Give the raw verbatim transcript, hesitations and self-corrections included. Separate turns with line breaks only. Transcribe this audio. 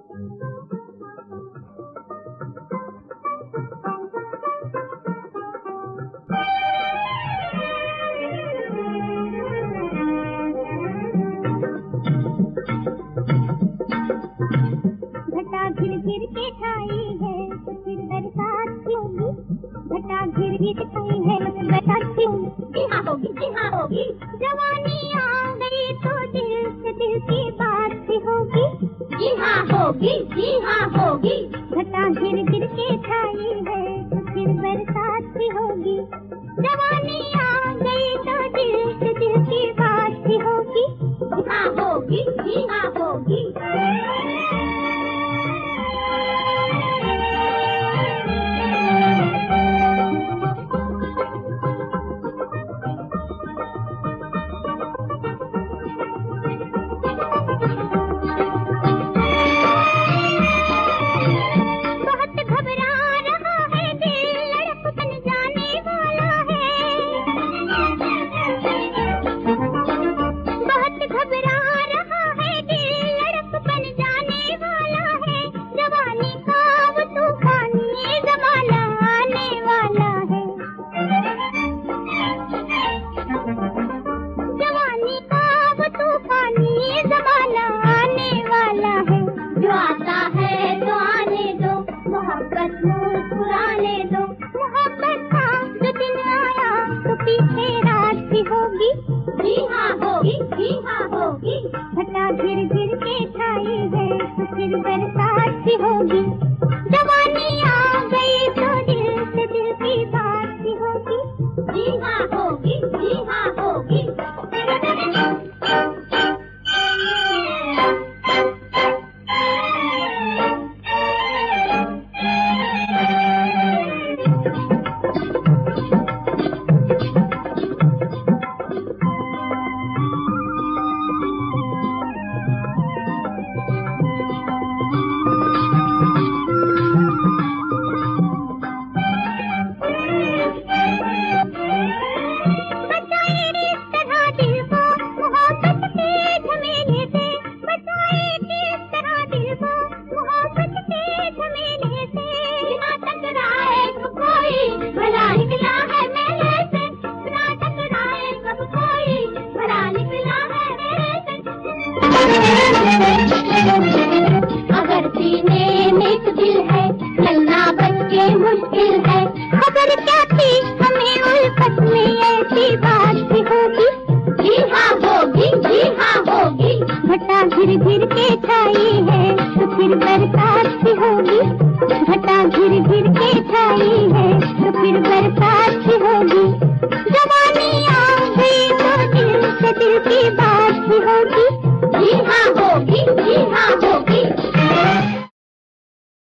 घटा घिर घिर के छाई है तो फिर बरसात होगी। घटा घिर घिर छाई है तो फिर बरसात होगी। जी हाँ होगी, जी हाँ होगी। जवानी आ गई तो दिल से दिल की बात भी होगी। जी हाँ होगी, जी हाँ होगी। घटा घिर घिर के छाई है तो फिर बरसात भी होगी। जवानी आ गई तो दिल से दिल की बात भी होगी। जी हाँ होगी, जी हाँ होगी। मुस्कुराने दो, मोहब्बत का जो दिन आया तो पीछे रात भी होगी। जी हाँ होगी, जी हाँ होगी। घटा घिर घिर के छाई है तो फिर बरसात भी होगी। जवानी आ गई तो दिल से दिल की बात भी होगी। जी हाँ होगी, जी हाँ होगी। अगर सीने में एक दिल है चलना बच्चे मुश्किल है। खबर क्या थी हमें उल्फत में ऐसी बात भी होगी। जी हाँ होगी, जी हाँ होगी। घटा घिर घिर के छाई है तो फिर बरसात भी होगी। घटा घिर घिर के छाई है तो फिर बरसात भी होगी। जवानी आ गई तो दिल से दिल की बात भी होगी। जी हाँ होगी, जी हाँ होगी।